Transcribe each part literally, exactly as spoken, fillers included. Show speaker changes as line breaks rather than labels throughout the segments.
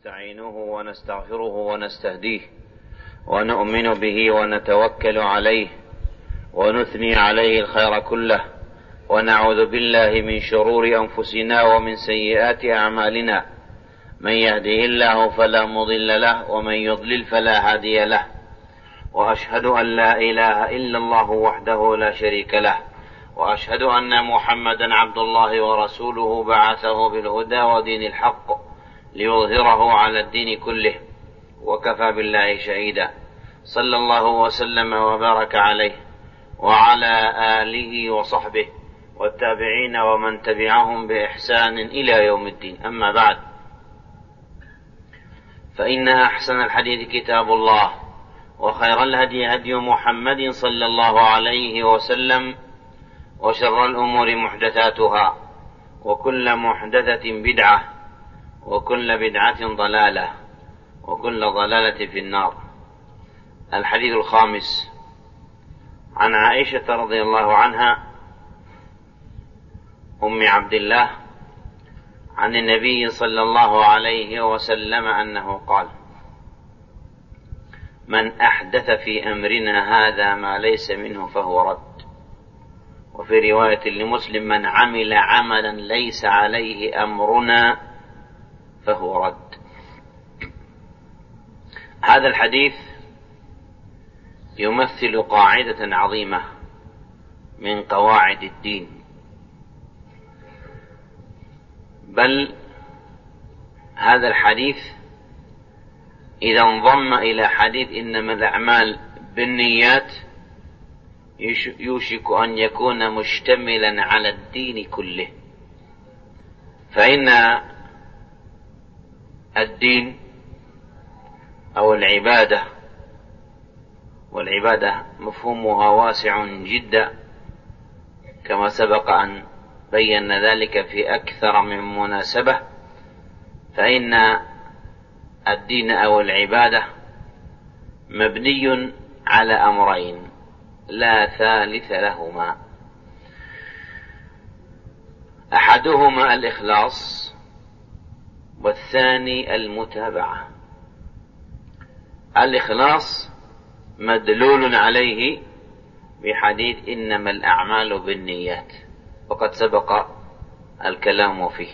ونستعينه ونستغفره ونستهديه ونؤمن به ونتوكل عليه ونثني عليه الخير كله، ونعوذ بالله من شرور أنفسنا ومن سيئات أعمالنا، من يهده الله فلا مضل له ومن يضلل فلا هادي له، وأشهد أن لا إله إلا الله وحده لا شريك له، وأشهد أن محمدا عبد الله ورسوله بعثه بالهدى ودين الحق ليظهره على الدين كله، وكفى بالله شهيدا. صلى الله وسلم وبارك عليه وعلى آله وصحبه والتابعين ومن تبعهم بإحسان إلى يوم الدين. أما بعد، فإن أحسن الحديث كتاب الله، وخير الهدي هدي محمد صلى الله عليه وسلم، وشر الأمور محدثاتها، وكل محدثة بدعة، وكل بدعة ضلالة، وكل ضلالة في النار. الحديث الخامس عن عائشة رضي الله عنها أم عبد الله عن النبي صلى الله عليه وسلم أنه قال: من أحدث في أمرنا هذا ما ليس منه فهو رد. وفي رواية لمسلم: من عمل عملا ليس عليه أمرنا فهو رد. هذا الحديث يمثل قاعدة عظيمة من قواعد الدين، بل هذا الحديث إذا انضم إلى حديث إنما الأعمال بالنيات يوشك أن يكون مشتملا على الدين كله، فإن الدين أو العبادة، والعبادة مفهومها واسع جدا كما سبق أن بينا ذلك في أكثر من مناسبة، فإن الدين أو العبادة مبني على أمرين لا ثالث لهما. أحدهما الإخلاص، والثاني المتابعة. الإخلاص مدلول عليه بحديث إنما الأعمال بالنيات، وقد سبق الكلام فيه.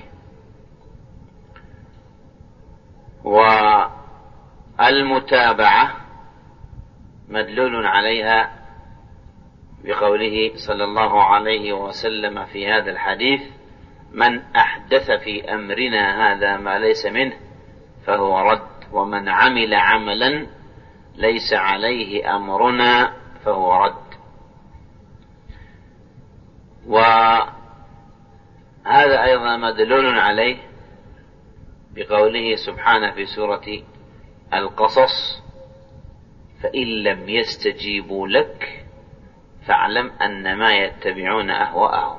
والمتابعة مدلول عليها بقوله صلى الله عليه وسلم في هذا الحديث: من أحدث في أمرنا هذا ما ليس منه فهو رد، ومن عمل عملا ليس عليه أمرنا فهو رد. وهذا أيضا مدلول عليه بقوله سبحانه في سورة القصص: فإن لم يستجيبوا لك فاعلم أنما يتبعون أهواءهم.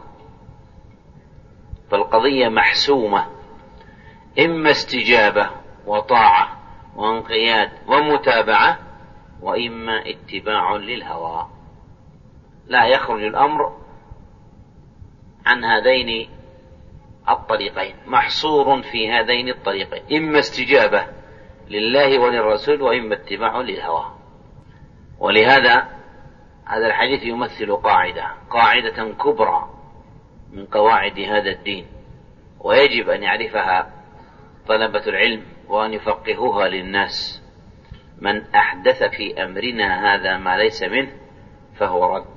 فالقضية محسومة، إما استجابة وطاعة وانقياد ومتابعة، وإما اتباع للهوى. لا يخرج الأمر عن هذين الطريقين، محصور في هذين الطريقين: إما استجابة لله وللرسول، وإما اتباع للهوى. ولهذا هذا الحديث يمثل قاعدة قاعدة كبرى من قواعد هذا الدين، ويجب أن يعرفها طلبة العلم وأن يفقهوها للناس: من أحدث في أمرنا هذا ما ليس منه فهو رد.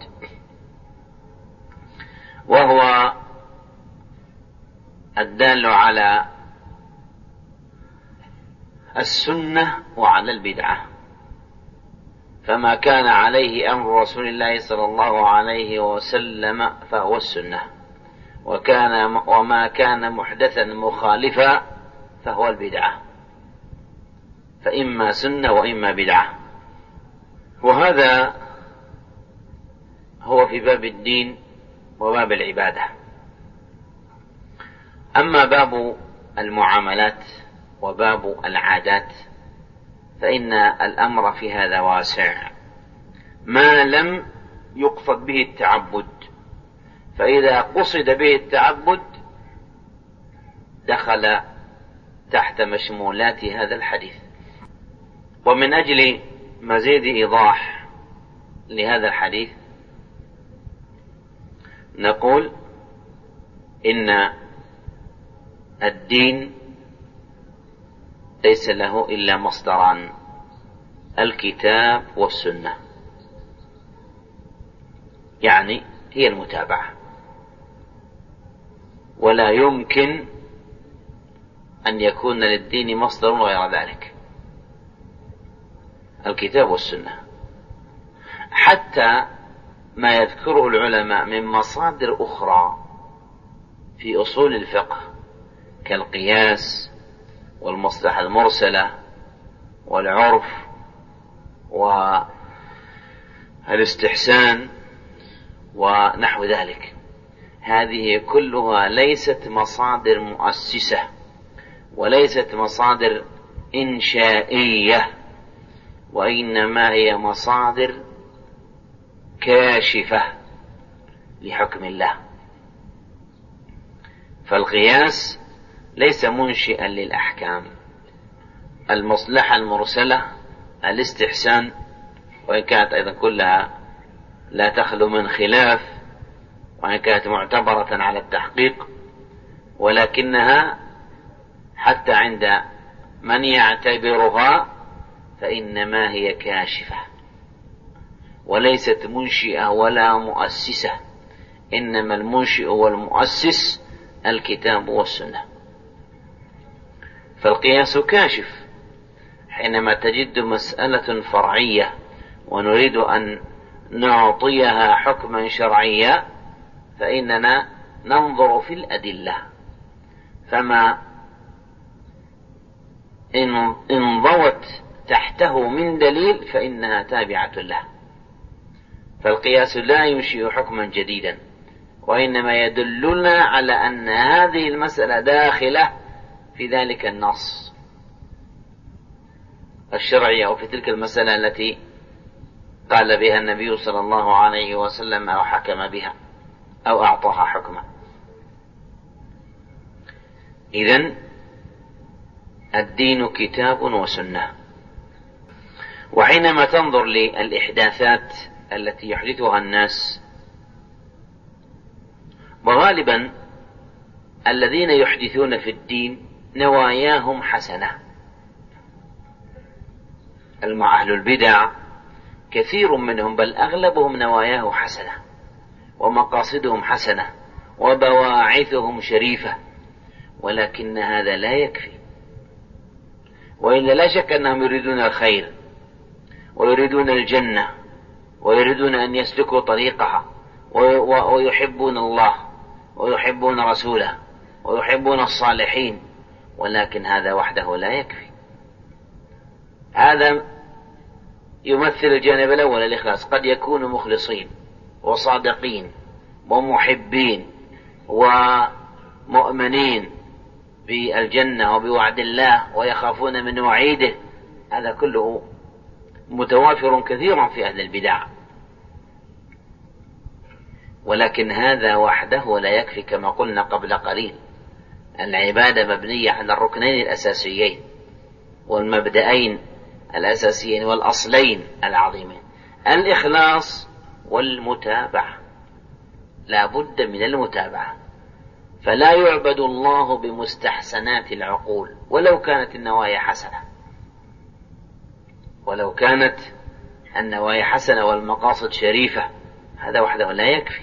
وهو الدال على السنة وعلى البدعة، فما كان عليه أمر رسول الله صلى الله عليه وسلم فهو السنة، وكان وما كان محدثا مخالفا فهو البدعة، فإما سنة وإما بدعة. وهذا هو في باب الدين وباب العبادة. أما باب المعاملات وباب العادات فإن الأمر في هذا واسع، ما لم يقصد به التعبد. فإذا قصد به التعبد دخل تحت مشمولات هذا الحديث. ومن أجل مزيد إيضاح لهذا الحديث نقول إن الدين ليس له إلا مصدران: الكتاب والسنة، يعني هي المتابعة، ولا يمكن أن يكون للدين مصدر غير ذلك، الكتاب والسنة. حتى ما يذكره العلماء من مصادر أخرى في أصول الفقه كالقياس والمصلحة المرسلة والعرف والاستحسان ونحو ذلك، هذه كلها ليست مصادر مؤسسة وليست مصادر إنشائية، وإنما هي مصادر كاشفة لحكم الله. فالقياس ليس منشئا للأحكام، المصلحة المرسلة، الاستحسان، وإن كانت أيضا كلها لا تخلو من خلاف، وإن كانت معتبرة على التحقيق، ولكنها حتى عند من يعتبرها فإنما هي كاشفة وليست منشئة ولا مؤسسة، إنما المنشئ والمؤسس الكتاب والسنة. فالقياس كاشف حينما تجد مسألة فرعية ونريد أن نعطيها حكما شرعيا، فإننا ننظر في الأدلة، فما إن انضوت تحته من دليل فإنها تابعة له. فالقياس لا ينشئ حكما جديدا، وإنما يدلنا على أن هذه المسألة داخلة في ذلك النص الشرعي أو في تلك المسألة التي قال بها النبي صلى الله عليه وسلم أو حكم بها أو أعطاها حكما. إذن الدين كتاب وسنة. وحينما تنظر للإحداثات التي يحدثها الناس، وغالبا الذين يحدثون في الدين نواياهم حسنة، أهل البدع كثير منهم بل أغلبهم نواياه حسنة ومقاصدهم حسنة وبواعثهم شريفة، ولكن هذا لا يكفي، وإلا لا شك أنهم يريدون الخير ويريدون الجنة ويريدون أن يسلكوا طريقها ويحبون الله ويحبون رسوله ويحبون الصالحين، ولكن هذا وحده لا يكفي. هذا يمثل الجانب الأول الإخلاص، قد يكونوا مخلصين وصادقين ومحبين ومؤمنين بالجنة وبوعد الله ويخافون من وعيده، هذا كله متوافر كثيرا في أهل البدع، ولكن هذا وحده لا يكفي. كما قلنا قبل قليل، العبادة مبنية على الركنين الأساسيين والمبدأين الأساسيين والأصلين العظيمين، الإخلاص والمتابعة. لا بد من المتابعة، فلا يعبد الله بمستحسنات العقول ولو كانت النوايا حسنة، ولو كانت النوايا حسنة والمقاصد شريفة، هذا وحده لا يكفي.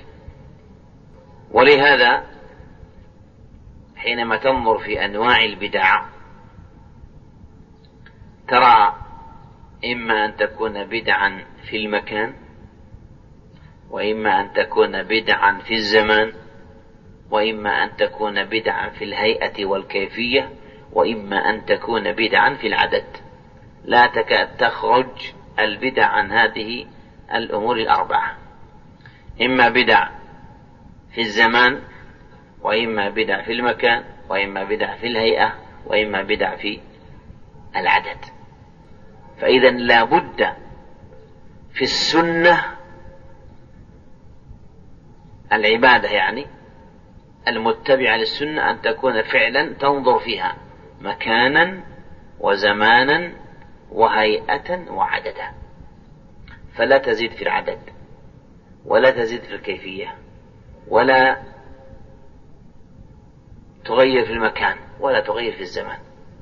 ولهذا حينما تنظر في أنواع البدع ترى إما أن تكون بدعا في المكان، وإما أن تكون بدعا في الزمان، وإما أن تكون بدعا في الهيئة والكيفية، وإما أن تكون بدعا في العدد. لا تكاد تخرج البدع عن هذه الأمور الأربعة، إما بدع في الزمان، وإما بدع في المكان، وإما بدع في الهيئة، وإما بدع في العدد. فإذا لا بد في السنة العبادة يعني المتبعة للسنة أن تكون فعلا تنظر فيها مكانا وزمانا وهيئة وعددا، فلا تزيد في العدد ولا تزيد في الكيفية ولا تغير في المكان ولا تغير في الزمان.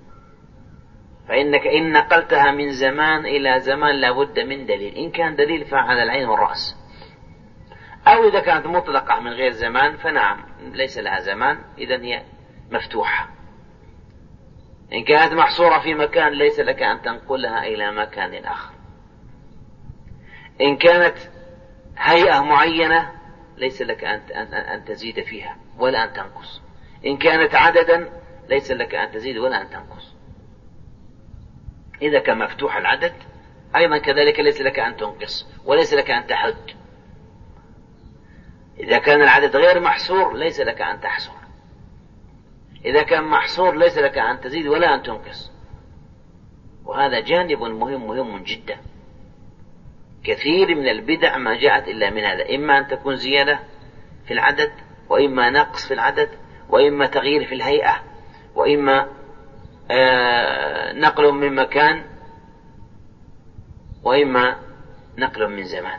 فإنك إن نقلتها من زمان إلى زمان لابد من دليل، إن كان دليل فعلى العين والرأس، أو إذا كانت مطلقة من غير زمان فنعم ليس لها زمان، إذن هي مفتوحة. إن كانت محصورة في مكان ليس لك أن تنقلها إلى مكان آخر. إن كانت هيئة معينة ليس لك أن تزيد فيها ولا أن تنقص. إن كانت عددا ليس لك أن تزيد ولا أن تنقص. إذا كان مفتوح العدد أيضا كذلك ليس لك أن تنقص وليس لك أن تحد. إذا كان العدد غير محصور ليس لك أن تحصر. إذا كان محصور ليس لك أن تزيد ولا أن تنقص. وهذا جانب مهم مهم جدا. كثير من البدع ما جاءت إلا من هذا، إما أن تكون زيادة في العدد، وإما نقص في العدد، وإما تغيير في الهيئة، وإما آه نقل من مكان، وإما نقل من زمان.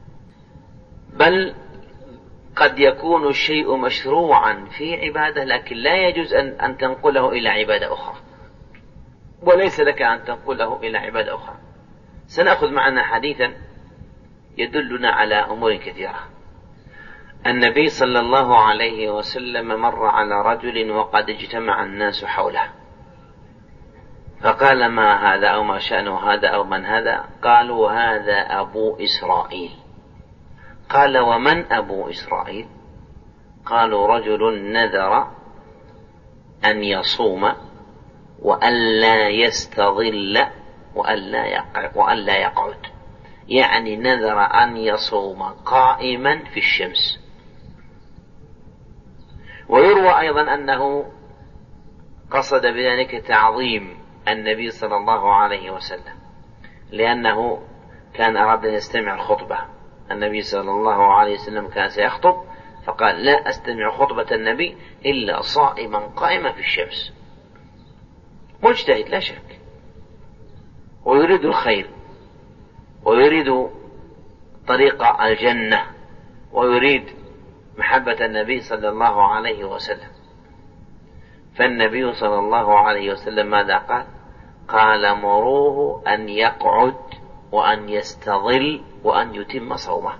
بل قد يكون الشيء مشروعا في عبادة لكن لا يجوز أن, أن تنقله إلى عبادة أخرى، وليس لك أن تنقله إلى عبادة أخرى. سنأخذ معنا حديثا يدلنا على أمور كثيرة. النبي صلى الله عليه وسلم مر على رجل وقد اجتمع الناس حوله، فقال: ما هذا أو ما شأنه هذا أو من هذا؟ قالوا: هذا أبو إسرائيل. قال: ومن أبو إسرائيل؟ قالوا: رجل نذر أن يصوم وأن لا يستظل وأن لا يقعد، يعني نذر أن يصوم قائما في الشمس. ويروى أيضا أنه قصد بذلك تعظيم النبي صلى الله عليه وسلم، لأنه كان أراد أن يستمع الخطبة. النبي صلى الله عليه وسلم كان سيخطب فقال: لا أستمع خطبة النبي إلا صائما قائما في الشمس. مجتهد لا شك، ويريد الخير ويريد طريق الجنة ويريد محبة النبي صلى الله عليه وسلم. فالنبي صلى الله عليه وسلم ماذا قال؟ قال: مروه أن يقعد وأن يستظل وأن يتم صومه.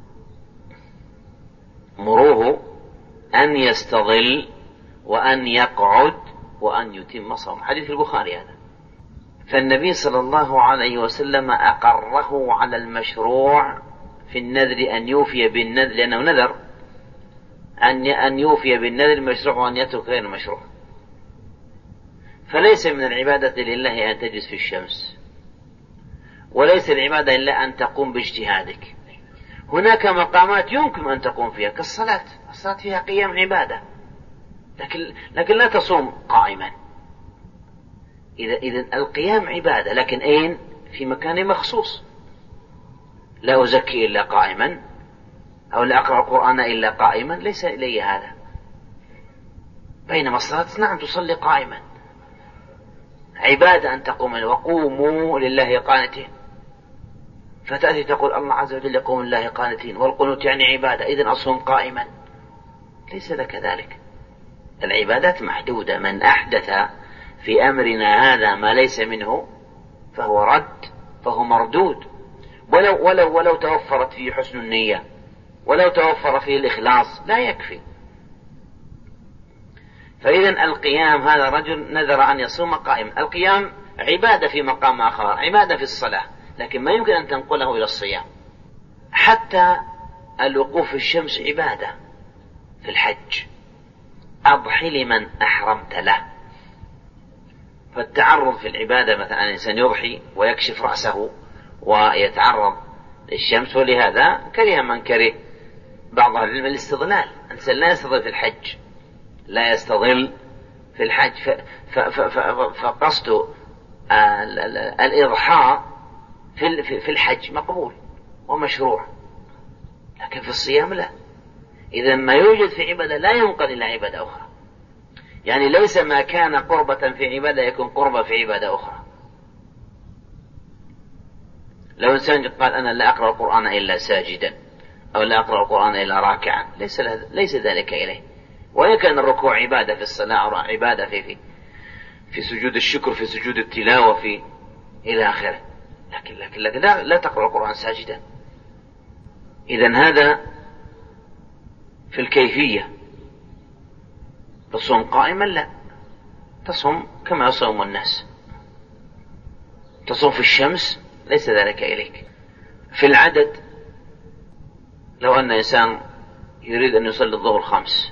مروه أن يستظل وأن يقعد وأن يتم صومه. حديث البخاري هذا. فالنبي صلى الله عليه وسلم أقره على المشروع في النذر أن يوفي بالنذر، لأنه نذر أن يوفي بالنذر المشروع وأن يترك غير المشروع. فليس من العبادة لله أن تجلس في الشمس، وليس العبادة إلا أن تقوم باجتهادك. هناك مقامات يمكن أن تقوم فيها كالصلاة، الصلاة فيها قيام عبادة، لكن, لكن لا تصوم قائما. إذا إذن القيام عبادة، لكن أين؟ في مكان مخصوص. لا أزكي إلا قائما، أو لا أقرأ القرآن إلا قائما، ليس إلي هذا. بينما الصلاة نعم تصلي قائما، عبادة أن تقوم، وقوموا لله قانتين. فتأتي تقول الله عز وجل يقوم لله قانتين، والقنوت يعني عبادة، إذن أصوم قائما. ليس لك ذلك. العبادات محدودة. من أحدث في أمرنا هذا ما ليس منه فهو رد، فهو مردود، ولو, ولو, ولو توفرت فيه حسن النية، ولو توفر فيه الإخلاص لا يكفي. فإذن القيام، هذا رجل نذر أن يصوم قائما. القيام عبادة في مقام آخر، عبادة في الصلاة، لكن ما يمكن أن تنقله إلى الصيام. حتى الوقوف في الشمس عبادة. في الحج: أضحي لمن أحرمت له. فالتعرض في العبادة، مثلا الإنسان يضحي ويكشف رأسه ويتعرض للشمس، ولهذا كره من كره بعض أهل العلم الاستظلال. الإنسان لا يستظل في الحج، لا يستظل في الحج. فقصد الإضحاء في الحج مقبول ومشروع، لكن في الصيام لا. إذا ما يوجد في عبادة لا ينقل إلى عبادة أخرى. يعني ليس ما كان قربة في عبادة يكون قربة في عبادة أخرى. لو إنسان قال أنا لا أقرأ القرآن إلا ساجدا أو لا أقرأ القرآن إلا راكعا، ليس, ليس ذلك إليه. وإن كان الركوع عبادة في الصلاة أو عبادة في, في, في سجود الشكر، في سجود التلاوة، في إلى آخره، لكن, لكن, لكن لا, لا تقرأ القرآن ساجدا. إذن هذا في الكيفية. تصوم قائما؟ لا، تصوم كما يصوم الناس. تصوم في الشمس؟ ليس ذلك إليك. في العدد، لو أن إنسان يريد أن يصلي الظهر خمس،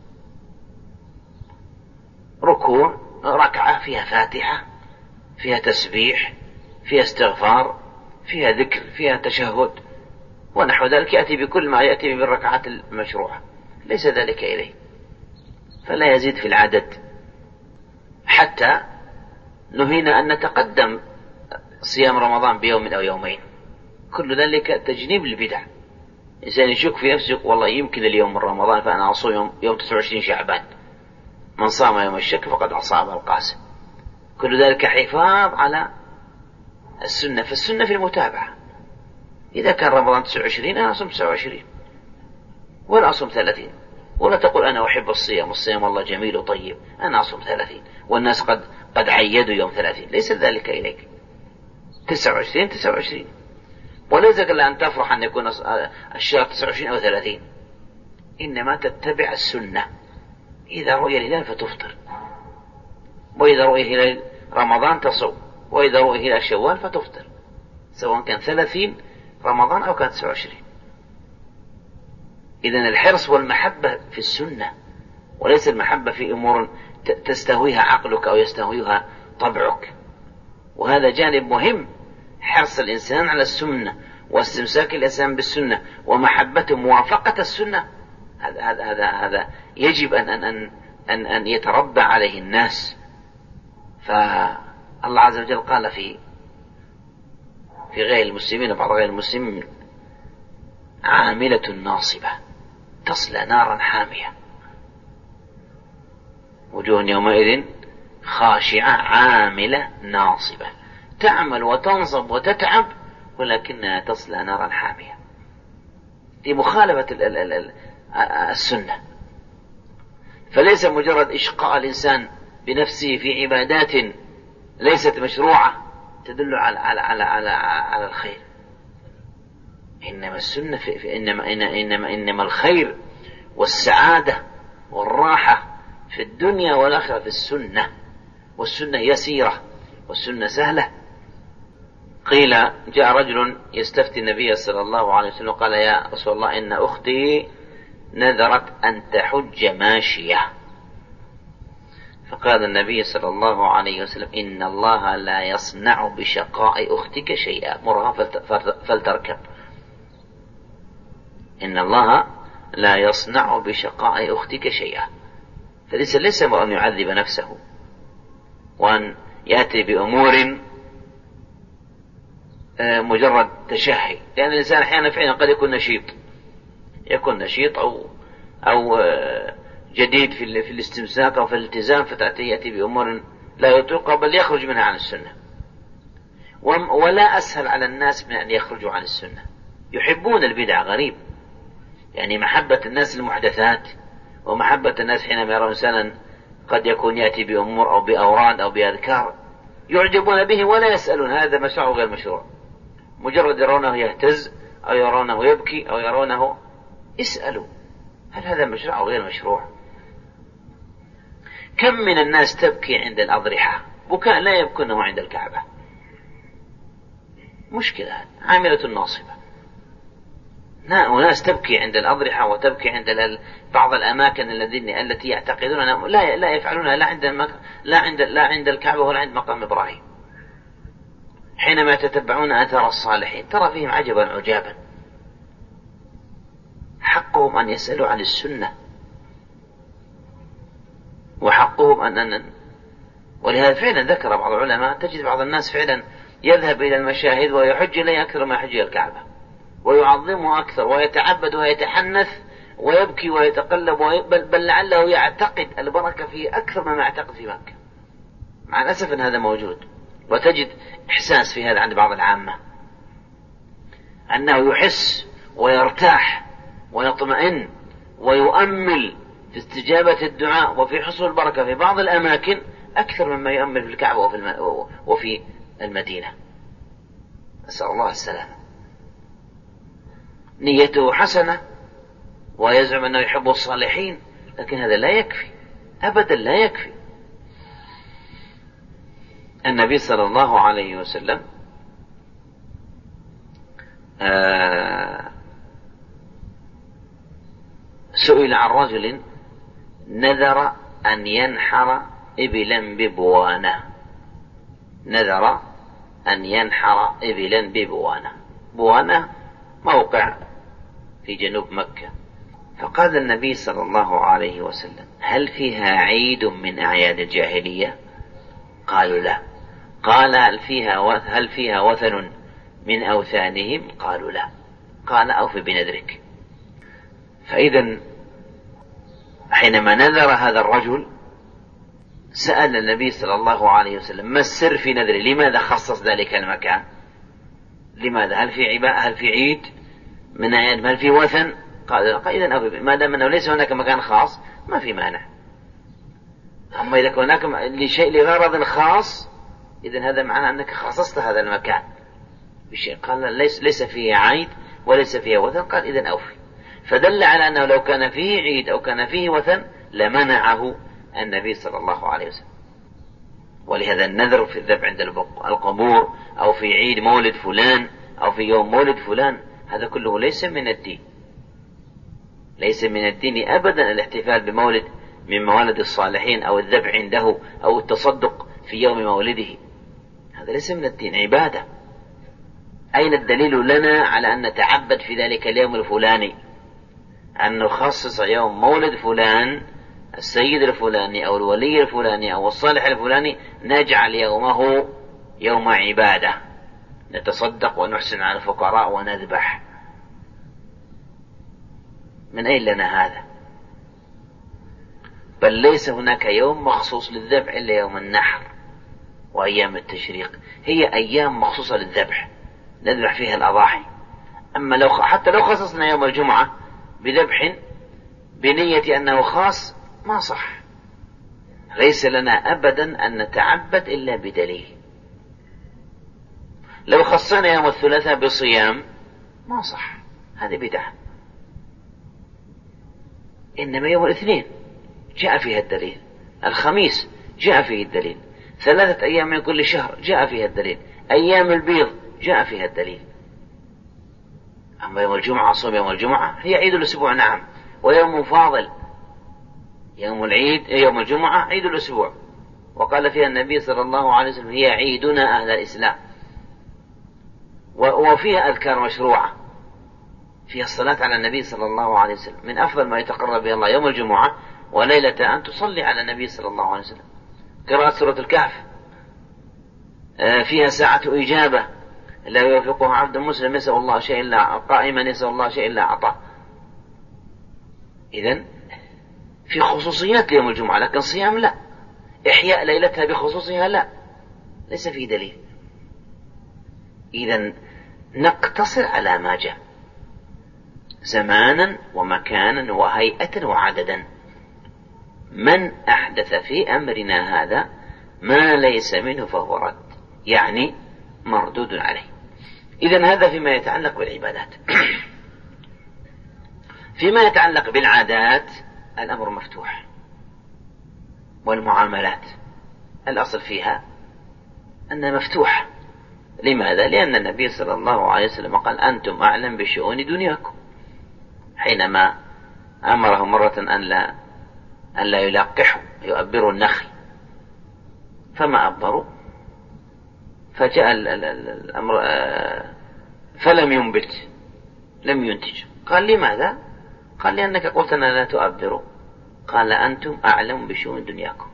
ركوع ركعة فيها فاتحة، فيها تسبيح، فيها استغفار، فيها ذكر، فيها تشهد ونحو ذلك، يأتي بكل ما يأتي بالركعات المشروعة، ليس ذلك إليه، فلا يزيد في العدد. حتى نهينا أن نتقدم صيام رمضان بيوم أو يومين، كل ذلك تجنيب البدع. إنسان يشك في نفسه والله يمكن اليوم من رمضان فأنا أصوم يوم, يوم تسعة وعشرين شعبان، من صام يوم الشك فقد أصاب القاسم. كل ذلك حفاظ على السنة، فالسنة في المتابعة. إذا كان رمضان تسعة وعشرين أنا أصوم تسعة وعشرين ولا أصوم ثلاثين، ولا تقول أنا أحب الصيام، الصيام والله جميل وطيب، أنا أصوم ثلاثين والناس قد قد عيدوا يوم ثلاثين، ليس ذلك إليك. تسعة وعشرين تسعة وعشرين، وليس إلا أن تفرح أن يكون الشهر تسعة وعشرين أو ثلاثين، إنما تتبع السنة. إذا رؤي الهلال فتفطر، وإذا رؤي الهلال رمضان تصوم، وإذا رؤي الهلال شوال فتفطر، سواء كان ثلاثين رمضان أو كان تسعة وعشرين. إذن الحرص والمحبة في السنة، وليس المحبة في أمور تستهويها عقلك أو يستهويها طبعك. وهذا جانب مهم، حرص الإنسان على السنة واستمساك الإنسان بالسنة ومحبة موافقة السنة. هذا هذا هذا هذا يجب أن أن أن أن, أن يتربى عليه الناس. فالله عز وجل قال في في غير المسلمين وبعض غير المسلمين: عاملة ناصبة تصلى نارا حامية، وجوه يومئذ خاشعة عاملة ناصبة، تعمل وتنصب وتتعب ولكنها تصلى نارا حامية. دي مخالفة السنة. فليس مجرد إشقاء الإنسان بنفسه في عبادات ليست مشروعة تدل على على على على, على الخير، إنما السنة في, في إنما, إنما إنما الخير والسعادة والراحة في الدنيا والآخرة في السنة، والسنة يسيرة والسنة سهلة. قيل جاء رجل يستفتي النبي صلى الله عليه وسلم قال: يا رسول الله، إن أختي نذرت أن تحج ماشية. فقال النبي صلى الله عليه وسلم: إن الله لا يصنع بشقاء أختك شيئا، مرها فلتركب. إن الله لا يصنع بشقاء أختك شيئا. فليس ليس أن يعذب نفسه وأن يأتي بأمور مجرد تشهي، لأن الإنسان أحيانا فعلا قد يكون نشيط يكون نشيط أو أو جديد في في الاستمساك أو في الالتزام، فتأتي يأتي بأمور لا يطيقها بل يخرج منها عن السنة. ولا أسهل على الناس من أن يخرجوا عن السنة. يحبون البدع، غريب يعني محبة الناس المحدثات، ومحبة الناس حينما يرون إنسانا قد يكون يأتي بأمور أو بأوراد أو بأذكار يعجبون به ولا يسألون هذا مشروع غير مشروع. مجرد يرونه يهتز أو يرونه يبكي أو يرونه اسألوا هل هذا مشروع أو غير مشروع. كم من الناس تبكي عند الأضرحة بكاء لا يبكونه عند الكعبة. مشكلة عاملة ناصبة. وناس تبكي عند الأضرحة وتبكي عند بعض الأماكن التي يعتقدون لا لا يفعلونها لا عند لا عند لا عند الكعبة ولا عند مقام إبراهيم. حينما يتتبعون آثار الصالحين ترى فيهم عجبا عجابا. حقهم أن يسألوا عن السنة، وحقهم أن أن ولهذا فعلا ذكر بعض العلماء تجد بعض الناس فعلا يذهب إلى المشاهد ويحج إليه أكثر ما يحج إلى الكعبة، ويعظمه أكثر ويتعبد ويتحنث ويبكي ويتقلب بل, بل لعله يعتقد البركة فيه أكثر مما يعتقد في مكة. مع الأسف أن هذا موجود، وتجد إحساس في هذا عند بعض العامة أنه يحس ويرتاح ويطمئن ويؤمل في استجابة الدعاء وفي حصول البركة في بعض الأماكن أكثر مما يؤمل في الكعبة وفي, الم... وفي المدينة. أسأل الله السلامة. نيته حسنة ويزعم أنه يحب الصالحين، لكن هذا لا يكفي أبدا، لا يكفي. النبي صلى الله عليه وسلم آه سئل عن رجل نذر أن ينحر إبلا ببوانة، نذر أن ينحر إبلا ببوانة. بوانة موقع في جنوب مكة. فقال النبي صلى الله عليه وسلم: هل فيها عيد من أعياد الجاهلية؟ قالوا لا. قال: هل فيها هل فيها وثن من أوثانهم؟ قالوا لا. قال: أوف بنذرك. فإذا حينما نذر هذا الرجل سأل النبي صلى الله عليه وسلم: ما السر في نذره؟ لماذا خصص ذلك المكان؟ لماذا؟ هل في عباء؟ هل في عيد من أعياد؟ هل في وثن؟ قال: إذن ما دام أنه ليس هناك مكان خاص ما في مانع. أما إذا كان هناك لشيء لغرض خاص إذن هذا معنى أنك خصصت هذا المكان بشيء. قال: ليس ليس فيه عيد وليس فيه وثن. قال: إذن أوفي. فدل على أنه لو كان فيه عيد أو كان فيه وثن لمنعه النبي صلى الله عليه وسلم. ولهذا النذر في الذبح عند القبور أو في عيد مولد فلان أو في يوم مولد فلان هذا كله ليس من الدين، ليس من الدين أبدا الاحتفال بمولد من موالد الصالحين أو الذبح عنده أو التصدق في يوم مولده. هذا ليس من الدين، عبادة. أين الدليل لنا على أن نتعبد في ذلك اليوم الفلاني، أن نخصص يوم مولد فلان السيد الفلاني أو الولي الفلاني أو الصالح الفلاني نجعل يومه يوم عبادة نتصدق ونحسن على الفقراء ونذبح؟ من أين لنا هذا؟ بل ليس هناك يوم مخصوص للذبح إلا يوم النحر وأيام التشريق، هي أيام مخصوصة للذبح نذبح فيها الأضاحي. أما لو حتى لو خصصنا يوم الجمعة بذبح بنية أنه خاص ما صح. ليس لنا أبدا أن نتعبد إلا بدليل. لو خصنا يوم الثلاثاء بصيام ما صح، هذه بدعة. إنما يوم الاثنين جاء فيها الدليل، الخميس جاء فيه الدليل، ثلاثة أيام من كل شهر جاء فيها الدليل، أيام البيض جاء فيها الدليل. أما يوم الجمعة صوم يوم الجمعة هي عيد الأسبوع، نعم، ويوم فاضل. يوم العيد يوم الجمعة عيد الأسبوع، وقال فيها النبي صلى الله عليه وسلم: هي عيدنا أهل الإسلام. وفيها أذكار مشروعة، فيها الصلاة على النبي صلى الله عليه وسلم. من أفضل ما يتقرب به الله يوم الجمعة وليلة أن تصلي على النبي صلى الله عليه وسلم. قراءة سورة الكهف فيها ساعة إجابة لا يوافقها عبد مسلم يسأل الله شيء إلا قائما يسأل الله شيء إلا أعطاه. إذن في خصوصيات ليوم الجمعة، لكن صيام لا، إحياء ليلتها بخصوصها لا، ليس في دليل. إذن نقتصر على ما جاء زمانا ومكانا وهيئة وعددا. من أحدث في أمرنا هذا ما ليس منه فهو رد، يعني مردود عليه. إذن هذا فيما يتعلق بالعبادات. فيما يتعلق بالعادات الأمر مفتوح، والمعاملات الأصل فيها أنها مفتوحة. لماذا؟ لأن النبي صلى الله عليه وسلم قال: أنتم أعلم بشؤون دنياكم، حينما أمرهم مرة أن لا أن لا يلقحوا يؤبروا النخل، فما أبروا، فجاء الأمر فلم ينبت، لم ينتج. قال: لماذا؟ قال: لأنك قلت أن لا تؤبروا. قال: أنتم أعلم بشؤون دنياكم.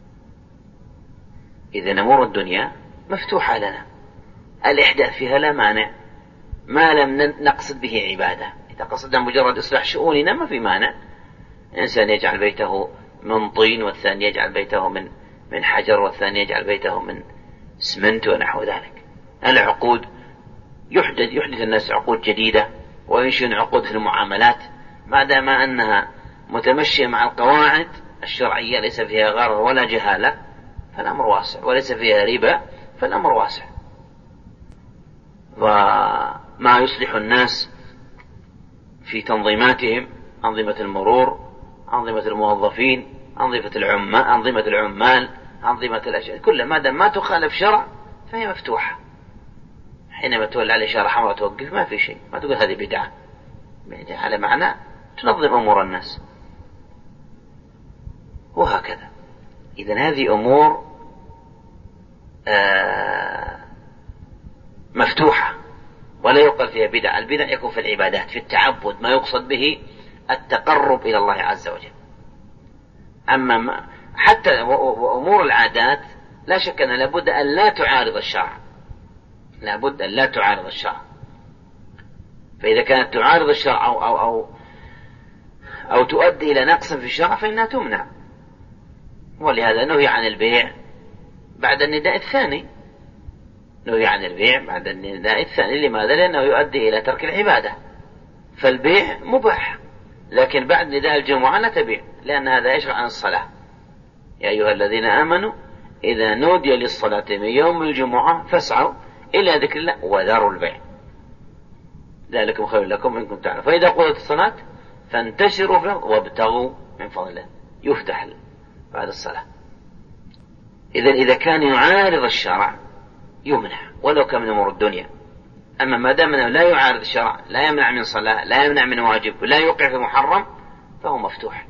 إذن أمور الدنيا مفتوحة لنا، الإحداث فيها لا مانع ما لم نقصد به عبادة. إذا قصدنا مجرد إصلاح شؤوننا ما في مانع. إنسان يجعل بيته من طين، والثاني يجعل بيته من من حجر، والثاني يجعل بيته من اسمنت ونحو ذلك. العقود يحدث يحدث الناس عقود جديدة وينشئون عقود في المعاملات، ما دام أنها متمشية مع القواعد الشرعية ليس فيها غرر ولا جهالة فالأمر واسع، وليس فيها ربا فالأمر واسع. وما يصلح الناس في تنظيماتهم، أنظمة المرور، أنظمة الموظفين، أنظمة العمال، أنظمة العمال، أنظمة الأشياء كلها ما دام ما تخالف شرع فهي مفتوحة. حينما تولى على إشارة حمراء توقف ما في شيء، ما تقول هذه بدعة، بدعة على معنى تنظم أمور الناس، وهكذا. إذن هذه أمور آه مفتوحة ولا يقال فيها بدعة. البدع يكون في العبادات، في التعبد، ما يقصد به التقرب إلى الله عز وجل. أما ما حتى وأمور العادات لا شك أن لابد أن لا تعارض الشرع، لابد أن لا تعارض الشرع. فإذا كانت تعارض الشرع أو, أو, أو, أو تؤدي إلى نقص في الشرع فإنها تمنع. ولهذا نهي عن البيع بعد النداء الثاني، نهي عن البيع بعد النداء الثاني. لماذا؟ لأنه يؤدي إلى ترك العبادة. فالبيع مباح، لكن بعد نداء الجمعة لا تبيع، لأن هذا يشغل عن الصلاة. يا أيها الذين آمنوا إذا نودي للصلاة من يوم الجمعة فاسعوا إلى ذكر الله وذروا البيع ذلكم خير لكم إن كنتم تعلمون. فإذا قضيت الصلاة فانتشروا في الأرض وابتغوا من فضل الله، يفتح بعد الصلاة. إذن إذا كان يعارض الشرع يمنع ولو كان من أمور الدنيا. أما ما دام لا يعارض الشرع، لا يمنع من صلاة، لا يمنع من واجب، لا يوقع في محرم، فهو مفتوح.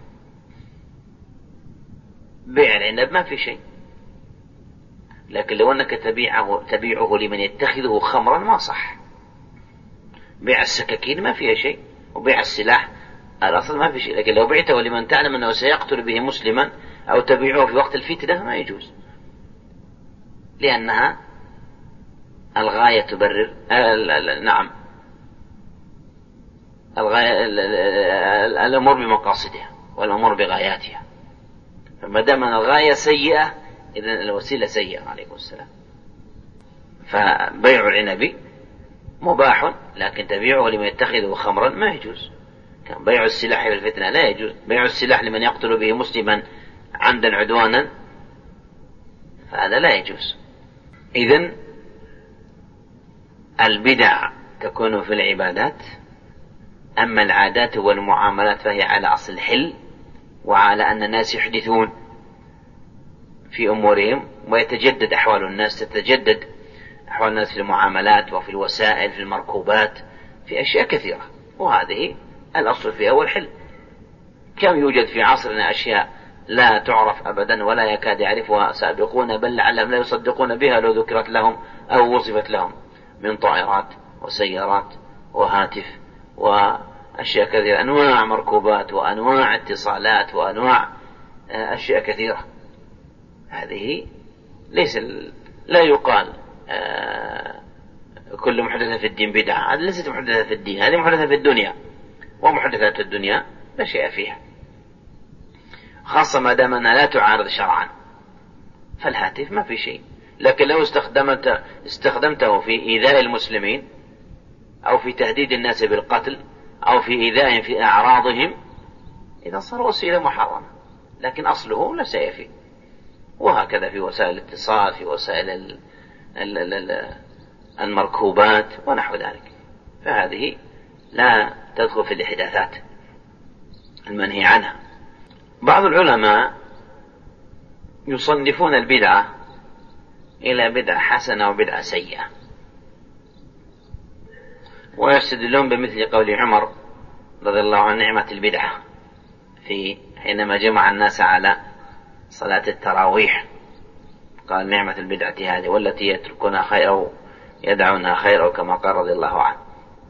بيع العنب ما في شيء، لكن لو أنك تبيعه, تبيعه لمن يتخذه خمرا ما صح. بيع السكاكين ما فيها شيء، وبيع السلاح الأصل ما في شيء، لكن لو بعته لمن تعلم أنه سيقتل به مسلما أو تبيعه في وقت الفتنة ما يجوز، لأنها الغاية تبرر آه نعم الغاية الأمور بمقاصدها والأمور بغاياتها. فما دام الغاية سيئة إذن الوسيلة سيئة. عليكم السلام. فبيع العنب مباح، لكن تبيعه لمن يتخذه خمرا ما يجوز. كان بيع السلاح في الفتنة لا يجوز. بيع السلاح لمن يقتل به مسلما عمدا عدوانا فهذا لا يجوز. إذن البدع تكون في العبادات، أما العادات والمعاملات فهي على أصل الحل، وعلى أن الناس يحدثون في أمورهم ويتجدد أحوال الناس، تتجدد أحوال الناس في المعاملات وفي الوسائل في المركوبات في أشياء كثيرة، وهذه الأصل فيها والحل. كم يوجد في عصرنا أشياء لا تعرف أبدا ولا يكاد يعرفها سابقون، بل لعلهم لا يصدقون بها لو ذكرت لهم أو وصفت لهم، من طائرات وسيارات وهاتف وأشياء كثيرة، أنواع مركوبات وأنواع اتصالات وأنواع أشياء كثيرة. هذه ليس لا يقال كل محدثة في الدين بدعة، هذه ليست محدثة في الدين، هذه محدثة في الدنيا، ومحدثات الدنيا لا شيء فيها، خاصة ما دام أنها لا تعارض شرعا. فالهاتف ما في شيء، لكن لو استخدمت استخدمته في إيذاء المسلمين أو في تهديد الناس بالقتل أو في إيذائهم في أعراضهم إذا صار وسيلة محرمة، لكن أصله لا شيء فيه. وهكذا في وسائل الاتصال، في وسائل ال ال ال المركوبات ونحو ذلك، فهذه لا تدخل في الإحداثات المنهي عنها. بعض العلماء يصنفون البدعة إلى بدعة حسنة وبدعة سيئة، ويستدلون بمثل قول عمر رضي الله عنه نعمة البدعة في حينما جمع الناس على صلاة التراويح، قال نعمة البدعة هذه والتي يتركونها خير أو يدعونها خير، أو كما قال رضي الله عنه.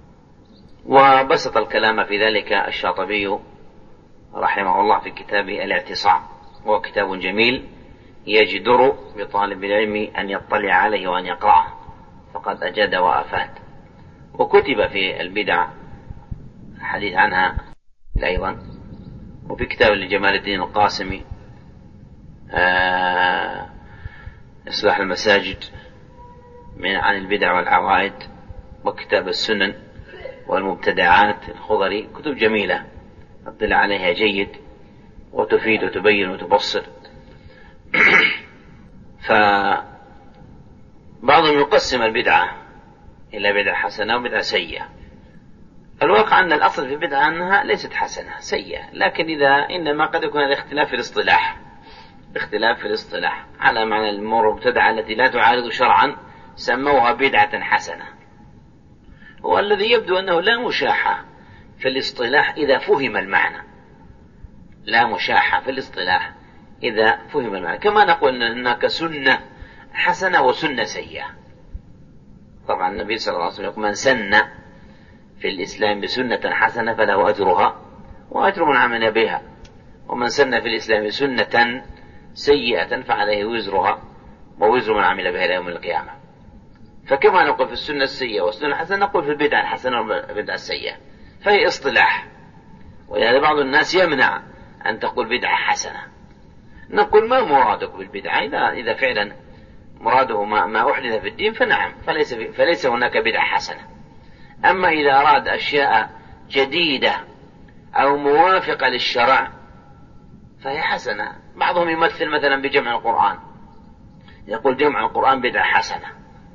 وبسط الكلام في ذلك الشاطبي رحمه الله في كتابه الاعتصام، وهو كتاب جميل يجدر بطالب العلم أن يطلع عليه وأن يقرأه، فقد أجاد وأفاد. وكتب في البدع الحديث عنها أيضا. وفي كتاب لجمال الدين القاسمي آه إصلاح المساجد من عن البدع والعوائد، وكتاب السنن والمبتدعات الخضري، كتب جميلة اطلع عليها جيد وتفيد وتبين وتبصر. فبعضهم يقسم البدعة إلى بدعة حسنة وبدعة سيئة. الواقع أن الأصل في البدعة أنها ليست حسنة، سيئة، لكن إذا إنما قد يكون هذا اختلاف في الاصطلاح، اختلاف في الاصطلاح على معنى الأمور المبتدعة التي لا تعارض شرعا سموها بدعة حسنة. والذي يبدو أنه لا مشاحة في الاصطلاح إذا فهم المعنى، لا مشاحة في الاصطلاح إذا فهم المعنى، كما نقول أن هناك سنة حسنة وسنة سيئة. طبعا النبي صلى الله عليه وسلم يقول من سن في الإسلام بسنة حسنة فله أجرها وأجر من عمل بها، ومن سن في الإسلام سنة سيئة فعليه وزرها ووزر من عمل بها إلى يوم القيامة. فكما نقول في السنة السيئة والسنة الحسنة نقول في البدعة الحسنة والبدعة السيئة، فهي اصطلاح. ولهذا بعض الناس يمنع أن تقول بدعة حسنة. نقول ما مرادك بالبدعة؟ إذا إذا فعلا مراده ما, ما أحدث في الدين فنعم، فليس فليس هناك بدعة حسنة. أما إذا أراد أشياء جديدة أو موافقة للشرع فهي حسنة. بعضهم يمثل مثلا بجمع القرآن، يقول جمع القرآن بدعة حسنة،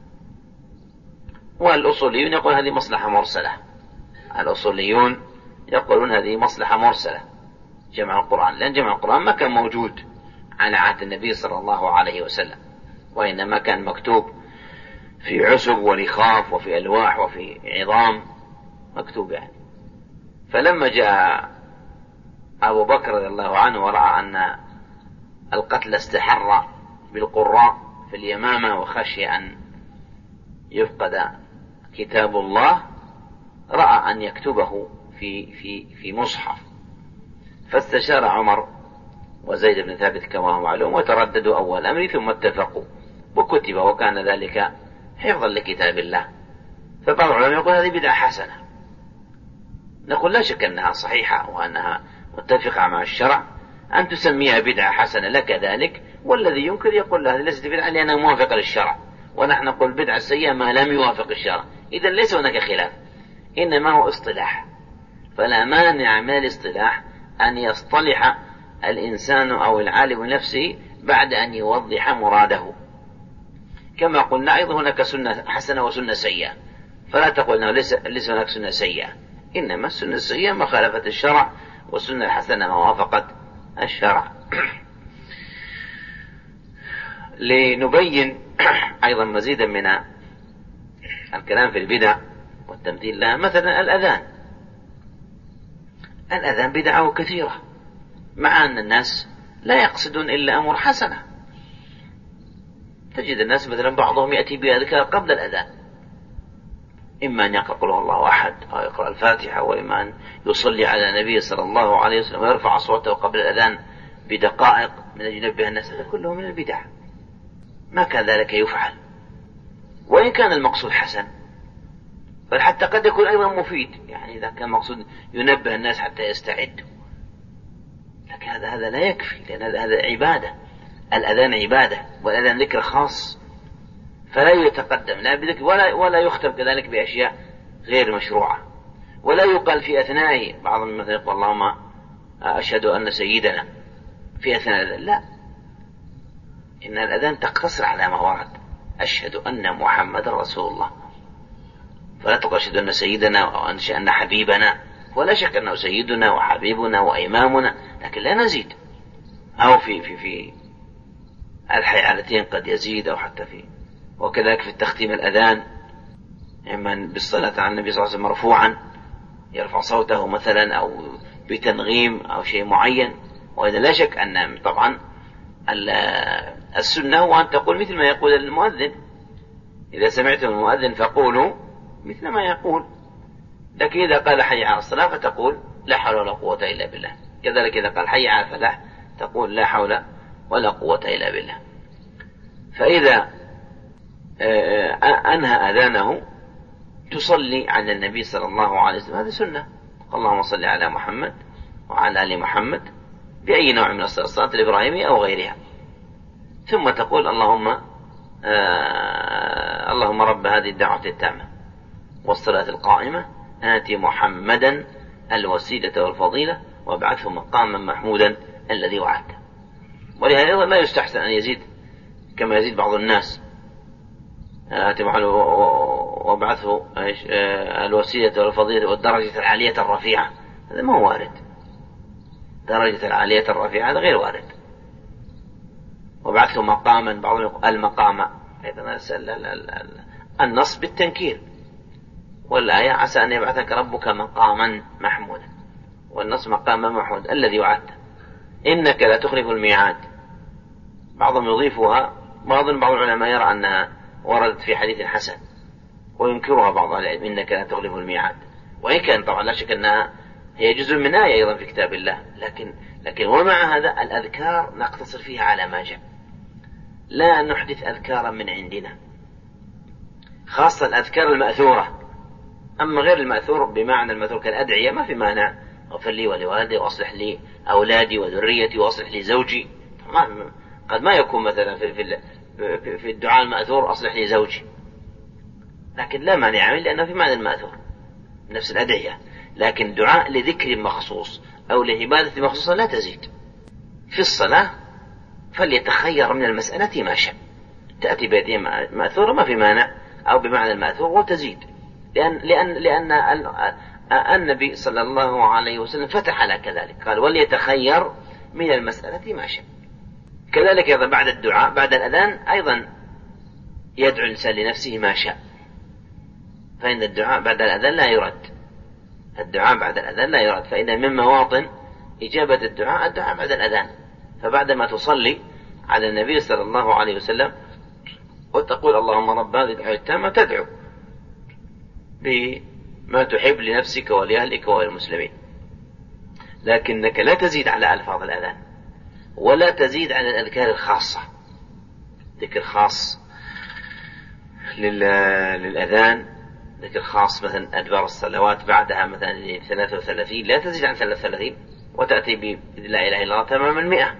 والأصوليون يقول هذه مصلحة مرسلة. الأصوليون يقولون هذه مصلحة مرسلة جمع القرآن، لأن جمع القرآن ما كان موجود على عهد النبي صلى الله عليه وسلم، وإنما كان مكتوب في عسب ورخاف وفي ألواح وفي عظام مكتوب يعني. فلما جاء أبو بكر رضي الله عنه ورأى أن القتل استحر بالقراء في اليمامة وخشي أن يفقد كتاب الله، رأى أن يكتبه في في في مصحف، فاستشار عمر وزيد بن ثابت كما هو معلوم، وترددوا أول أمر ثم اتفقوا وكتب، وكان ذلك حفظا لكتاب الله. فبعض العلماء يقول هذه بدعة حسنة. نقول لا شك أنها صحيحة وأنها متفقة مع الشرع، أن تسميها بدعة حسنة لك ذلك، والذي ينكر يقول هذه ليست بدعة لأنها موافقة للشرع، ونحن نقول بدعة سيئة ما لم يوافق الشرع. إذا ليس هناك خلاف، إنما هو اصطلاح. فلا مانع من الاصطلاح أن يصطلح الإنسان أو العالم نفسه بعد أن يوضح مراده. كما قلنا أيضا هناك سنة حسنة وسنة سيئة، فلا تقول أنه ليس, ليس هناك سنة سيئة، إنما السنة السيئة ما خالفت الشرع، والسنة الحسنة ما وافقت الشرع. لنبين أيضا مزيدا من الكلام في البدع والتمثيل لها، مثلا الأذان. الأذان بدعة كثيرة، مع أن الناس لا يقصدون إلا أمور حسنة. تجد الناس مثلا بعضهم يأتي بذلك قبل الأذان، إما أن يقرأ قل هو الله أحد أو يقرأ الفاتحة، وإما أن يصلي على النبي صلى الله عليه وسلم ويرفع صوته قبل الأذان بدقائق من أجل ينبه الناس. هذا كله من البدع، ما كان ذلك يفعل، وإن كان المقصود حسن، بل حتى قد يكون أيضا مفيد، يعني إذا كان مقصود ينبه الناس حتى يستعدوا. لكن هذا هذا لا يكفي، لأن هذا عبادة. الأذان عبادة، والأذان ذكر خاص، فلا يتقدم لا بذكر ولا ولا يختم كذلك بأشياء غير مشروعة، ولا يقال في أثناء. بعضهم مثلا يقول اللهم أشهد أن سيدنا في أثناء الأذان، لا، إن الأذان تقتصر على ما ورد، أشهد أن محمد رسول الله، فلا تقول أشهد أن سيدنا أو أن حبيبنا، ولا شك أنه سيدنا وحبيبنا وإمامنا، لكن لا نزيد. أو في في في الحيالتين قد يزيد، أو حتى في وكذلك في التختيم الأذان، إما بالصلاة على النبي صلى الله عليه وسلم مرفوعا يرفع صوته مثلا، أو بتنغيم أو شيء معين. وإذا لا شك أن طبعا السنة هو أن تقول مثل ما يقول المؤذن، إذا سمعتم المؤذن فقولوا مثل ما يقول. لكن إذا قال حي على الصلاة فتقول لا حول ولا قوة إلا بالله، كذلك إذا قال حي على الفلاح تقول لا حول ولا قوة إلا بالله. فإذا أنهى أذانه تصلي على النبي صلى الله عليه وسلم، هذا سنة اللهم صل على محمد وعلى آل محمد بأي نوع من الصلاة الإبراهيمية أو غيرها. ثم تقول اللهم آه اللهم رب هذه الدعوة التامة والصلاة القائمة آتي محمدا الوسيلة والفضيلة وابعثه مقاما محمودا الذي وعدته. ولهذا أيضا لا يستحسن أن يزيد كما يزيد بعض الناس آتي محمد وابعثه الوسيلة والفضيلة والدرجة العالية الرفيعة. هذا ما هو وارد. درجة العالية الرفيعة هذا غير وارد. وابعثه مقاما، بعض المقام أيضا النص بالتنكير، والآية عسى أن يبعثك ربك مقاما محمودا، والنص مقاما محمود الذي وعدته. إنك لا تخلف الميعاد. بعضهم يضيفها، بعض بعض العلماء يرى أنها وردت في حديث حسن وينكرها بعض العلم، إنك لا تخلف الميعاد. وإن كان طبعا لا شك أنها هي جزء من آية أيضا في كتاب الله، لكن لكن ومع هذا الأذكار نقتصر فيها على ما جاء، لا نحدث أذكارا من عندنا، خاصة الأذكار المأثورة. أما غير المأثور بمعنى المأثور كالأدعية ما في مانع، اغفر لي ولوالدي وأصلح لي أولادي وذريتي وأصلح لي زوجي. ما قد ما يكون مثلا في في في الدعاء المأثور أصلح لي زوجي، لكن لا مانع منه لأنه في معنى المأثور نفس الأدعية. لكن دعاء لذكر مخصوص أو لعبادة مخصوصة لا تزيد. في الصلاة فليتخير من المسألة ما شاء، تأتي بيديه مأثورة ما في مانع أو بمعنى المأثور وتزيد، لأن لأن لأن النبي صلى الله عليه وسلم فتح على كذلك، قال وليتخير من المسألة ما شاء. كذلك أيضا بعد الدعاء بعد الأذان أيضا يدعو الإنسان لنفسه ما شاء، فإن الدعاء بعد الأذان لا يرد. الدعاء بعد الأذان لا يرد، فإن من مواطن إجابة الدعاء الدعاء بعد الأذان. فبعدما تصلي على النبي صلى الله عليه وسلم وتقول اللهم رب هذه الدعوة التامة، تدعو بما تحب لنفسك ولأهلك وللمسلمين، لكنك لا تزيد على ألفاظ الأذان ولا تزيد على الأذكار الخاصة. ذكر خاص للأذان، ذكر خاص مثلا أدبار الصلوات بعدها مثلا ثلاثة وثلاثين، لا تزيد عن ثلاثة وثلاثين، وتأتي بلا إله إلا الله تماما المئة.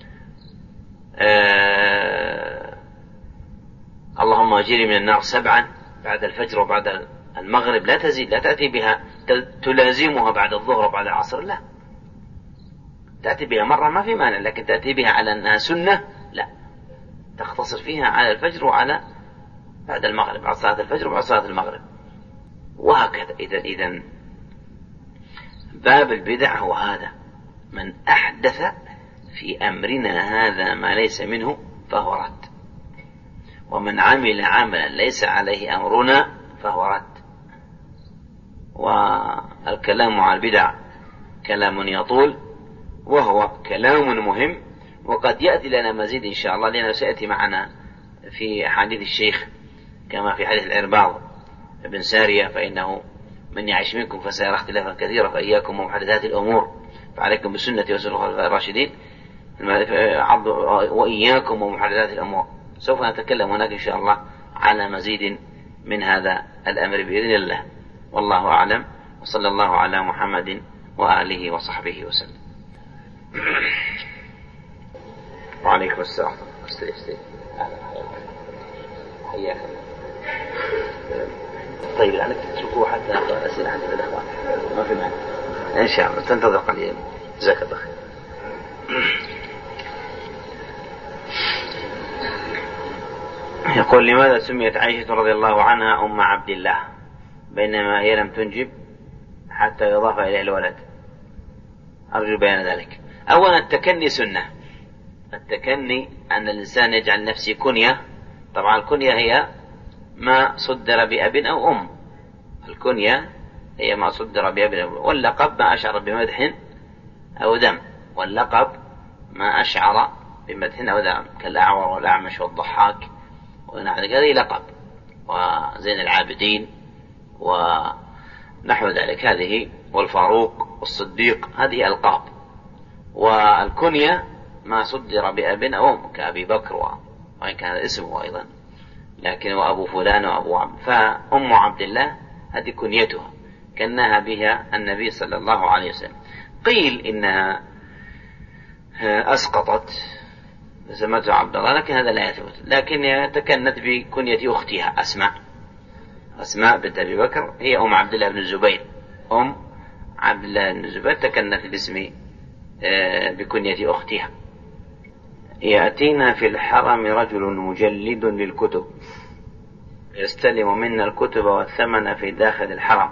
آه اللهم أجيري من النار سبعا بعد الفجر وبعد المغرب، لا تزيد، لا تأتي بها تلازمها بعد الظهر وبعد العصر، لا تأتي بها مرة ما في مانع، لكن تأتي بها على أنها سنة لا، تختصر فيها على الفجر وعلى بعد المغرب، بعد صلاة الفجر وبعد صلاة المغرب، وهكذا. إذا إذن باب البدع هو هذا: من أحدث في أمرنا هذا ما ليس منه فهو رد، ومن عمل عملا ليس عليه أمرنا فهو رد. والكلام عن البدع كلام يطول، وهو كلام مهم، وقد يأتي لنا مزيد إن شاء الله، لأنه سيأتي معنا في حديث الشيخ كما في حديث العرباض بن سارية: فإنه من يعيش منكم فسيرى اختلافا كثيرا فإياكم ومحدثات الأمور فعليكم بسنتي وسنة الخلفاء الراشدين وإياكم ومحدثات الأمور. سوف نتكلم هناك إن شاء الله على مزيد من هذا الأمر بإذن الله، والله أعلم، وصلى الله على محمد وآله وصحبه وسلم. وعليكم السلام. استري استري حياك الله. طيب لعلك تتركوا حتى نقرأ أسئلة عند الأخوان، ما في معنى إن شاء الله، تنتظر قليلا. جزاك الله خير. يقول: لماذا سميت عائشة رضي الله عنها أم عبد الله بينما هي لم تنجب حتى يضاف إليه الولد؟ أرجو بيان ذلك. أولا التكني سنة، التكني أن الإنسان يجعل نفسه كنية. طبعا الكنية هي ما صدر بأب أو أم، الكنية هي ما صدر بأب أو أم، واللقب ما أشعر بمدح أو ذم، واللقب ما أشعر بمدح أو ذم كالأعور والأعمش والضحاك ونحو ذلك، هذه لقب، وزين العابدين ونحو ذلك، هذه والفاروق والصديق، هذه ألقاب. والكنية ما صدر بأب أو أم كأبي بكر، وإن كان هذا اسمه أيضا، لكن وأبو فلان وأبو عبد، فأم عبد الله هذه كنيتها. كناها بها النبي صلى الله عليه وسلم. قيل إنها أسقطت سمته عبد الله، لكن هذا لا يثبت، لكن تكنت بكنية أختها أسماء أسماء بنت أبي بكر، هي أم عبد الله بن الزبير، أم عبد الله بن الزبير تكنت باسم بكنية أختها. يأتينا في الحرم رجل مجلد للكتب يستلم منا الكتب والثمن في داخل الحرم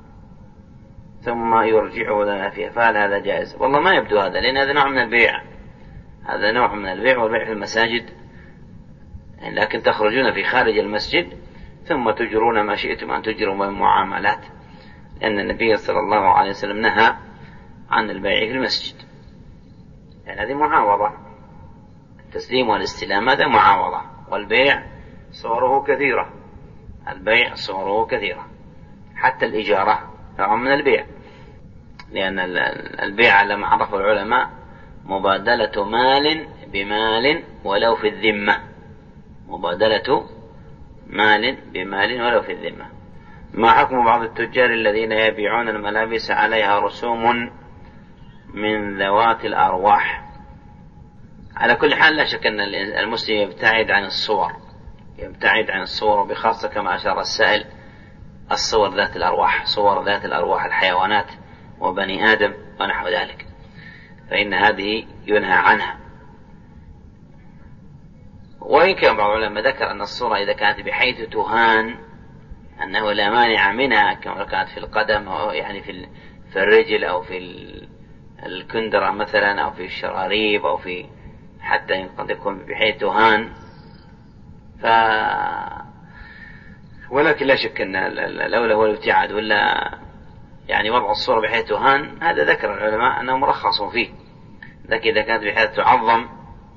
ثم يرجعه لنا فيها، فهل هذا جائز؟ والله ما يبدو هذا، لأن هذا نوع من البيع، هذا نوع من البيع والبيع في المساجد، لكن تخرجون في خارج المسجد ثم تجرون ما شئتم أن تجروا من معاملات، لأن النبي صلى الله عليه وسلم نهى عن البيع في المسجد، يعني هذه معاوضة، التسليم والاستلام هذا معاوضة، والبيع صوره كثيرة، البيع صوره كثيرة، حتى الإجارة نوع من البيع، لأن البيع على ما عرفه العلماء مبادلة مال بمال ولو في الذمة، مبادلة مال بمال ولو في الذمة. ما حكم بعض التجار الذين يبيعون الملابس عليها رسوم من ذوات الأرواح؟ على كل حال لا شك أن المسلم يبتعد عن الصور، يبتعد عن الصور، وبخاصة كما أشار السائل الصور ذات الأرواح، صور ذات الأرواح، الحيوانات وبني آدم ونحو ذلك، فإن هذه ينهى عنها. وإن كان بعض العلماء ذكر أن الصورة إذا كانت بحيث تهان أنه لا مانع منها، كما كانت في القدم أو يعني في في الرجل أو في الكندرة مثلا أو في الشراريب أو في حتى قد يكون بحيث تهان، ف ولكن لا شك أن لولا هو الابتعاد ولا يعني وضع الصورة بحيث تهان، هذا ذكر العلماء أنه مرخص فيه، لكن إذا كانت بحيث تعظم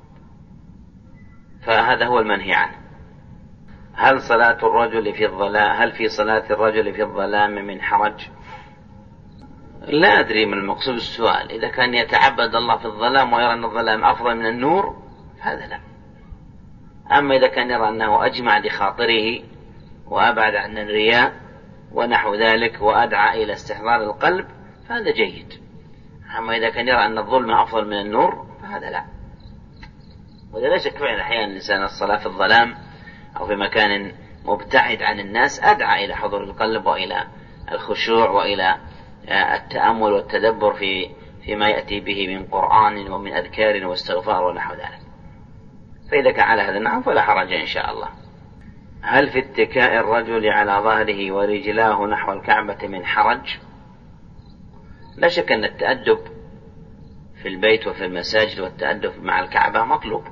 فهذا هو المنهي عنه. هل صلاة الرجل في الظلام هل في صلاة الرجل في الظلام من حرج؟ لا أدري من المقصود السؤال، إذا كان يتعبد الله في الظلام ويرى أن الظلام أفضل من النور هذا لا، أما إذا كان يرى أنه أجمع لخاطره وأبعد عن الرياء ونحو ذلك وأدعى إلى استحضار القلب فهذا جيد، أما إذا كان يرى أن الظلم أفضل من النور فهذا لا. وإذا لا شك فعلا أحيانا الإنسان الصلاة في الظلام أو في مكان مبتعد عن الناس أدعى إلى حضور القلب وإلى الخشوع وإلى التأمل والتدبر في فيما يأتي به من قرآن ومن أذكار واستغفار ونحو ذلك، فإذا كان على هذا النحو فلا حرج إن شاء الله. هل في اتكاء الرجل على ظهره ورجلاه نحو الكعبة من حرج؟ لا شك أن التأدب في البيت وفي المساجد والتأدب مع الكعبة مطلوب،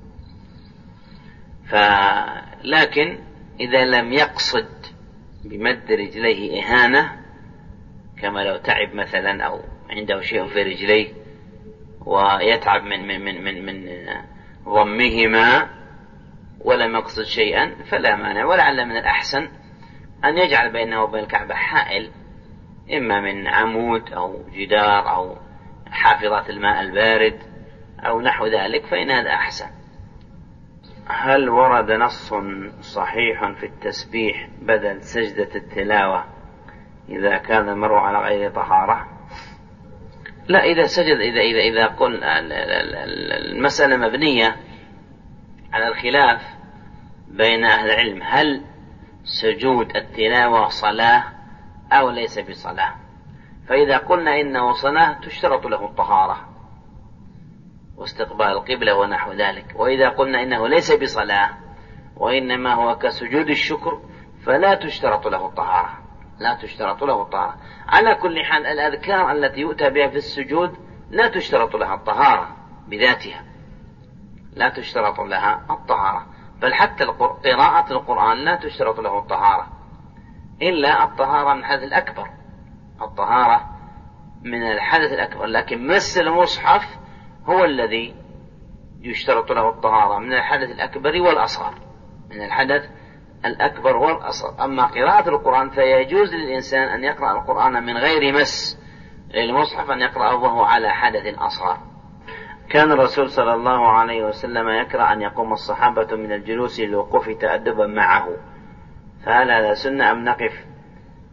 فلكن إذا لم يقصد بمد رجليه إهانة، كما لو تعب مثلا أو عنده شيء في رجليه ويتعب من من من من, من ضمهما ولم يقصد شيئا فلا مانع، ولعل من الأحسن أن يجعل بينه وبين الكعبة حائل، إما من عمود أو جدار أو حافظات الماء البارد أو نحو ذلك، فإن هذا أحسن. هل ورد نص صحيح في التسبيح بدل سجدة التلاوة إذا كان المرء على غير طهارة؟ لا، إذا سجد إذا إذا إذا قلنا المسألة مبنية على الخلاف بين أهل العلم، هل سجود التلاوة صلاة أو ليس بصلاة؟ فإذا قلنا إنه صلاة تشترط له الطهارة واستقبال القبلة ونحو ذلك، وإذا قلنا إنه ليس بصلاة وإنما هو كسجود الشكر فلا تشترط له الطهارة، لا تشترط له الطهارة. على كل حال الأذكار التي يؤتى بها في السجود لا تشترط لها الطهارة بذاتها، لا تشترط لها الطهارة، بل حتى قراءة القرآن لا تشترط له الطهارة إلا الطهارة من الحدث الأكبر، الطهارة من الحدث الأكبر، لكن مس المصحف هو الذي يشترط له الطهارة من الحدث الأكبر والأصغر، من الحدث الأكبر والأصغر. أما قراءة القرآن فيجوز للإنسان أن يقرأ القرآن من غير مس للمصحف، أن يقرأه وهو على حدث أصغر. كان الرسول صلى الله عليه وسلم يكره أن يقوم الصحابة من الجلوس للوقوف تأدبا معه، فهل هذا سنة أم نقف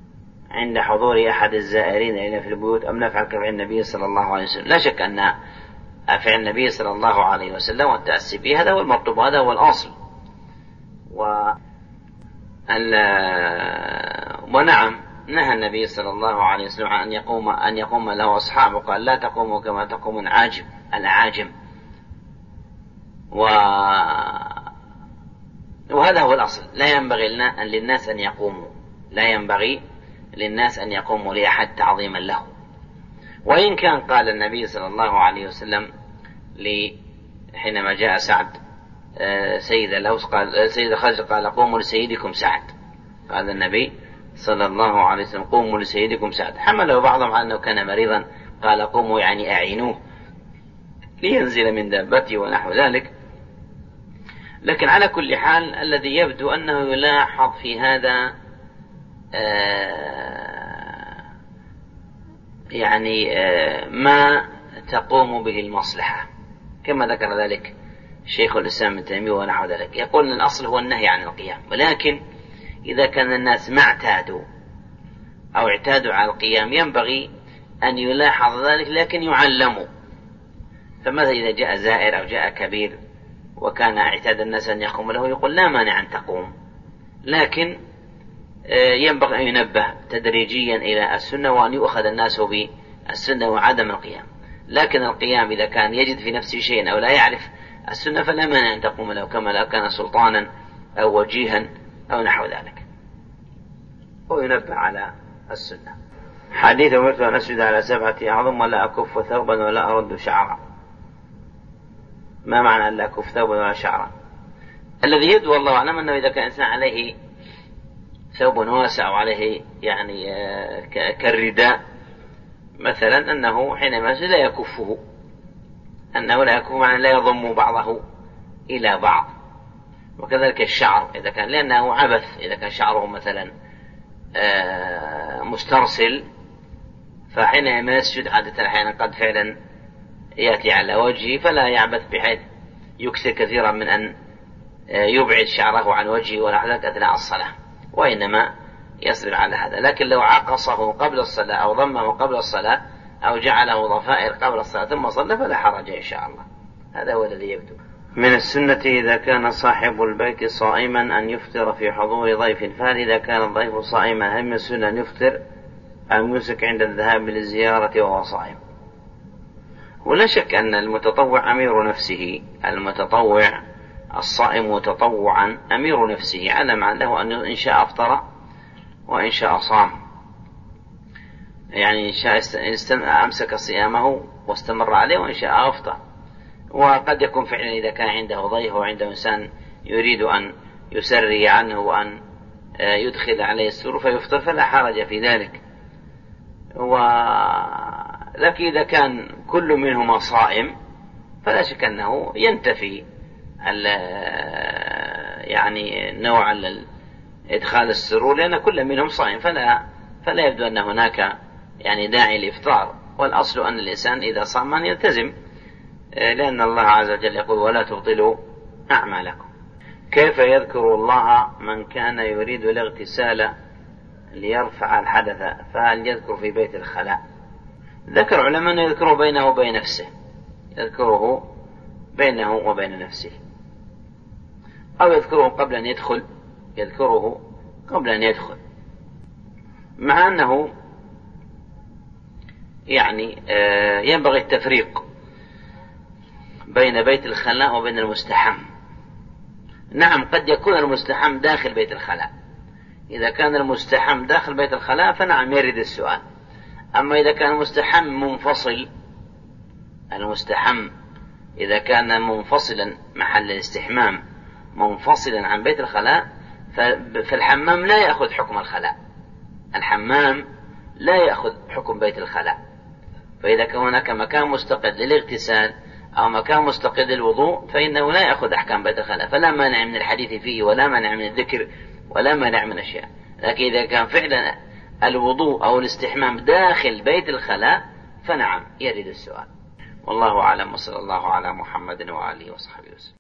عند حضور أحد الزائرين إلينا في البيوت أم نفعل كفعل النبي صلى الله عليه وسلم؟ لا شك أن فعل النبي صلى الله عليه وسلم والتأسي به هذا هو المطلوب، هذا هو الأصل. و... ونعم نهى النبي صلى الله عليه وسلم عن أن يقوم أن يقوم له أصحابه، قال لا تقوموا كما تقوم العاجم الأعاجم. و... وهذا هو الأصل، لا ينبغي للناس أن يقوموا لا ينبغي للناس أن يقوموا لأحد تعظيما له. وإن كان قال النبي صلى الله عليه وسلم حينما جاء سعد سيد الأوس قال سيد خالد قال قوموا لسيدكم سعد، قال النبي صلى الله عليه وسلم قوموا لسيدكم سعد. حمله بعضهم على أنه كان مريضا، قال قوموا يعني أعينوه لينزل من دابته ونحو ذلك. لكن على كل حال الذي يبدو أنه يلاحظ في هذا آه يعني آه ما تقوم به المصلحة، كما ذكر ذلك شيخ الإسلام ابن تيمية ونحو ذلك. يقول أن الأصل هو النهي عن القيام، ولكن إذا كان الناس ما اعتادوا أو اعتادوا على القيام ينبغي أن يلاحظ ذلك لكن يعلموا. فماذا إذا جاء زائر أو جاء كبير وكان اعتاد الناس أن يقوم له، يقول لا مانع أن تقوم، لكن ينبغي أن ينبه تدريجيا إلى السنة وأن يؤخذ الناس بالسنة وعدم القيام. لكن القيام إذا كان يجد في نفسه شيئا أو لا يعرف السنة فلا مانع أن تقوم له، كما لو كان سلطانا أو وجيها أو نحو ذلك، وينبه على السنة. حديث أمرت أن أسجد على سبعة أعظم ولا أكف ثوبا ولا أرد شعرا. ما معنى أن لا أكف ثوبا ولا شعرا؟ الذي يدعو الله أعلم أنه إذا كان إنسان عليه ثوب واسع وعليه يعني كالرداء مثلا أنه حينما لا يكفه، أنه لا يكف معنى لا يضم بعضه إلى بعض. وكذلك الشعر إذا كان لأنه عبث، إذا كان شعره مثلا مسترسل فحينما يسجد عادة أحيانا قد فعلا يأتي على وجهه فلا يعبث بحيث يكثر كثيرا من أن يبعد شعره عن وجهه ولا حدث أثناء الصلاة، وإنما يصبر على هذا. لكن لو عقصه قبل الصلاة أو ضمه قبل الصلاة أو جعله ضفائر قبل الصلاة ثم صلى فلا حرج إن شاء الله. هذا هو الذي يبدو. من السنة إذا كان صاحب البيت صائما أن يفطر في حضور ضيف، فهل إذا كان الضيف صائما هل من السنة أن يفطر أو يمسك عند الذهاب للزيارة وهو صائم؟ ولا شك أن المتطوع أمير نفسه، المتطوع الصائم متطوعا أمير نفسه، على ما له أن إن شاء أفطر وإن شاء صام، يعني إن شاء أمسك صيامه واستمر عليه وإن شاء أفطر. وقد يكون فعلا إذا كان عنده ضيف وعنده إنسان يريد أن يسري عنه وأن يدخل عليه السرور فيفطر فلا حرج في ذلك. ولكن إذا كان كل منهما صائم فلا شك أنه ينتفي يعني نوع إدخال السرور، لأن كل منهم صائم، فلا فلا يبدو أن هناك يعني داعي للإفطار. والأصل أن الإنسان إذا صام أن يلتزم، لأن الله عز وجل يقول ولا تبطلوا أعمالكم. كيف يذكر الله من كان يريد الاغتسال ليرفع الحدث، فهل يذكر في بيت الخلاء؟ ذكر علماء أنه يذكره بينه وبين نفسه، يذكره بينه وبين نفسه، أو يذكره قبل أن يدخل، يذكره قبل أن يدخل، مع أنه يعني ينبغي التفريق بين بيت الخلاء وبين المستحم. نعم قد يكون المستحم داخل بيت الخلاء، إذا كان المستحم داخل بيت الخلاء فنعم يرد السؤال. أما إذا كان المستحم منفصل، المستحم إذا كان منفصلا محل الاستحمام منفصلا عن بيت الخلاء فالحمام لا يأخذ حكم الخلاء، الحمام لا يأخذ حكم بيت الخلاء. فإذا كان هناك مكان مستقل للاغتسال أو مكان مستقل للوضوء فإنه لا يأخذ أحكام بيت الخلاء، فلا مانع من الحديث فيه ولا مانع من الذكر ولا مانع من أشياء. لكن إذا كان فعلا الوضوء أو الاستحمام داخل بيت الخلاء فنعم يرد السؤال. والله أعلم، وصلى الله على محمد وآله وصحبه وسلم.